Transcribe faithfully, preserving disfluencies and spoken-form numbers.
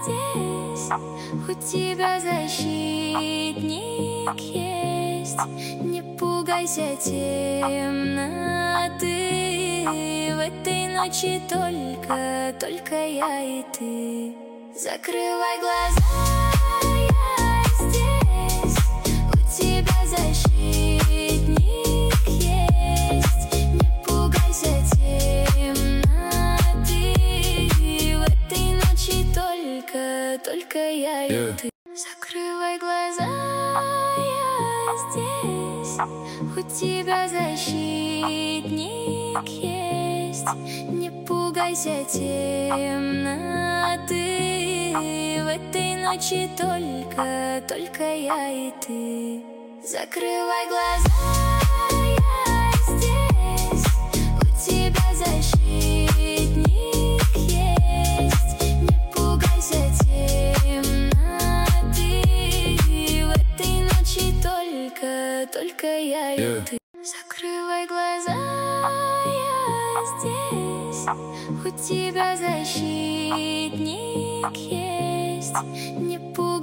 здесь, у тебя защитник есть. Не пугайся темноты, в этой ночи только, только я и ты. Закрывай глаза, я здесь, у тебя защитник есть. Не пугайся темноты, в этой ночи только, только я и Yeah. ты. Закрывай глаза, я здесь, у тебя защитник есть. Не пугайся темноты, в этой ночи только, только я и ты. Закрывай глаза, я здесь, у тебя защитник есть. Не пугайся темноты, в этой ночи только, только я и Yeah. ты. Закрывай глаза, я здесь, у тебя защитник есть. Не пугайся.